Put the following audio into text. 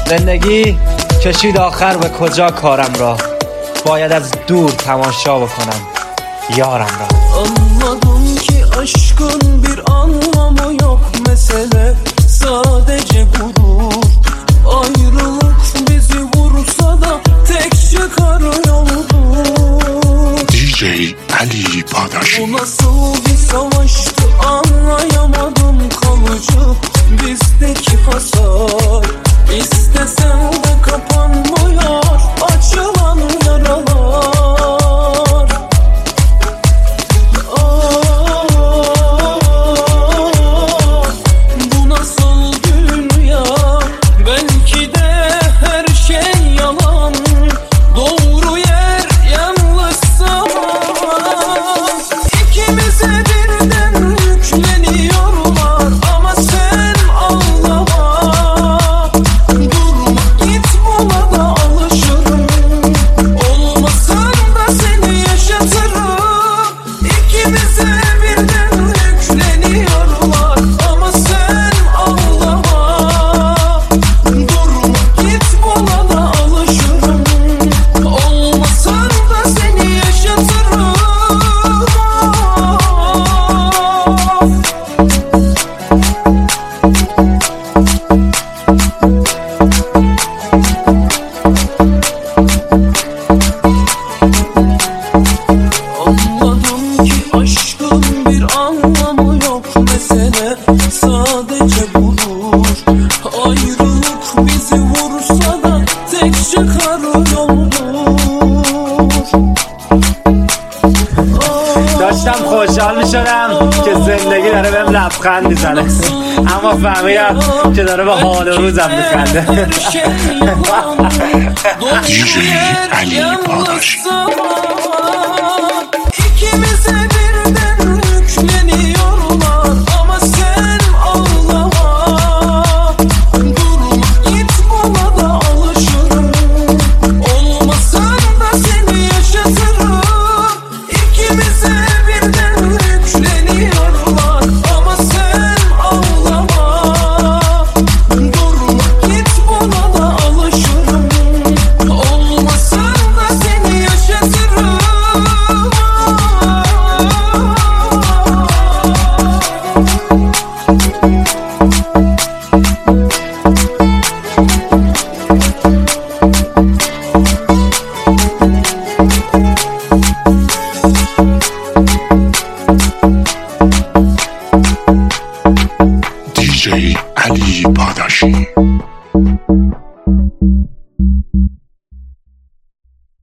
زندگی کشید آخر به کجا کارم را، باید از دور تماشا بکنم یارم را. Anladım ki aşkın bir anlamı yok, mesele sadece gurur. Ayrılık bizi vursa da tek çıkar yoldur. DJ Ali Padaşi. Bu nasıl bir savaştı anlayamadım, kalıcı bizdeki hasar. İstesen de kapanmıyor açılan yaralar. Bu nasıl dünya, belki de her şey yalan. Doğru yer yanlış zaman. İkimize birden yükleniyorlar ama sen ağlama. Durma git, buna da alışırım. Olmasan da seni yaşatırım. İkimize birden yükleniyorlar ama sen ağlama. Durma git, buna da alışırım. Olmasan da seni yaşatırım. Anladım ki aşkın bir anlamı yok, mesele sadece gurur. Ayrılık bizi vursa da tek çıkar yoldur. داشتم خوشحال می شدم که زندگی داره بهم لبخند میزنه، اما فهمیدم که داره به حال و روزم میخنده. DJ Ali Padaşi. İkimize birden yükleniyorlar ama sen ağlama. Durma git, buna da alışırım. Olmasan da seni yaşatırım. İkimize birden yükleniyorlar ama sen ağlama. Durma git, buna da alışırım. Olmasan da seni yaşatırım. DJ Ali Padaşi.